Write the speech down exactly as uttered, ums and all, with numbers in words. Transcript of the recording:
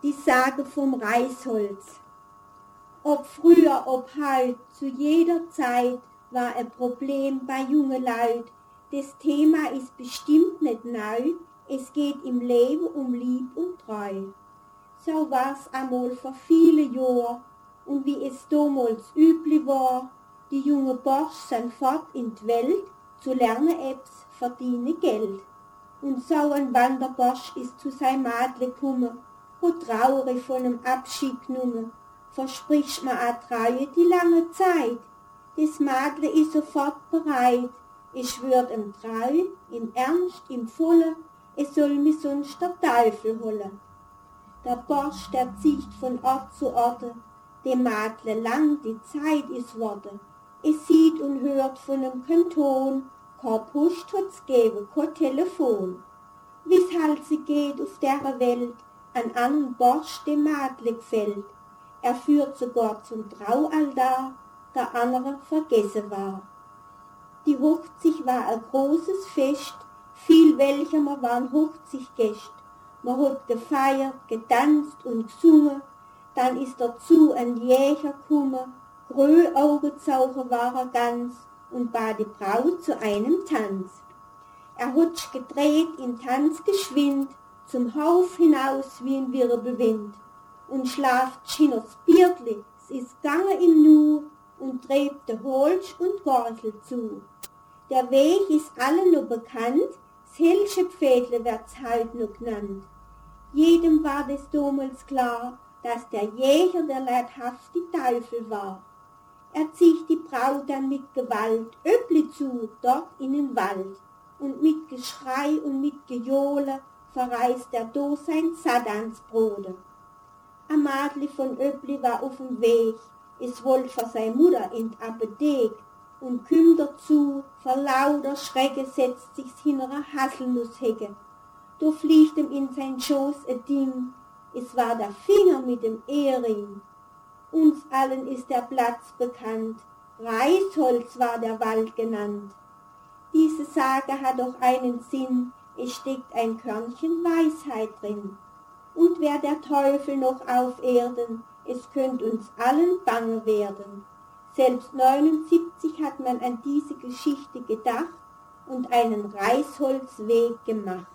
Die Sage vom Reisholz. Ob früher, ob heut, zu jeder Zeit war ein Problem bei jungen Leut. Das Thema ist bestimmt nicht neu, es geht im Leben um Lieb und Treu. So war's einmal vor viele Jahr, und wie es damals üblich war, die jungen Bursch sind fort in die Welt, zu lernen ebs, verdienen Geld. Und so ein Wanderbursch ist zu sein Madle gekommen, hat traurig von einem Abschied genommen, verspricht mir a Treue die lange Zeit. Das Madle ist sofort bereit, es schwört ihm treu, im Ernst, im Volle, es soll mich sonst der Teufel holen. Der Bursch, der zieht von Ort zu Ort, dem Madle lang die Zeit ist worden. Es sieht und hört von einem Kanton, kein Post hat's geben, kein Telefon. Wie's halt sie geht auf der Welt, an anderen Bursch dem Madle gefällt. Er führt sogar zum Traualtar, der andere vergessen war. Die Hochzeit war ein großes Fest, viel welcher waren Hochzeitgäste. Man hat gefeiert, getanzt und gesungen, dann ist dazu ein Jäger gekommen, grö Augenzaucher war er ganz und bat die Braut zu einem Tanz. Er hat sich gedreht im Tanz geschwind, zum Hauf hinaus wie ein Wirbelwind, und schlaft Schinners Biertli, es ist gange im Nu, und trebte Holz und Gortel zu. Der Weg ist allen noch bekannt, das hellsche Pfädle wird's heut noch genannt. Jedem war des damals klar, dass der Jäger der leibhafte Teufel war. Er zieht die Braut dann mit Gewalt öppli zu, dort in den Wald, und mit Geschrei und mit Gejohle verreißt er do sein Satansbrode. Ein Madli von Öppli war auf dem Weg, es wollt vor seine Mutter in die Apotheke, und kümmt dazu, vor lauter Schrecke setzt sich's hinter a Haselnusshecke. Da fliegt ihm in sein Schoß ein Ding, es war der Finger mit dem Ehering. Uns allen ist der Platz bekannt, Reisholz war der Wald genannt. Diese Sage hat doch einen Sinn, es steckt ein Körnchen Weisheit drin. Und wär der Teufel noch auf Erden, es könnt uns allen bange werden. Selbst neunundsiebzig hat man an diese Geschichte gedacht und einen Reisholzweg gemacht.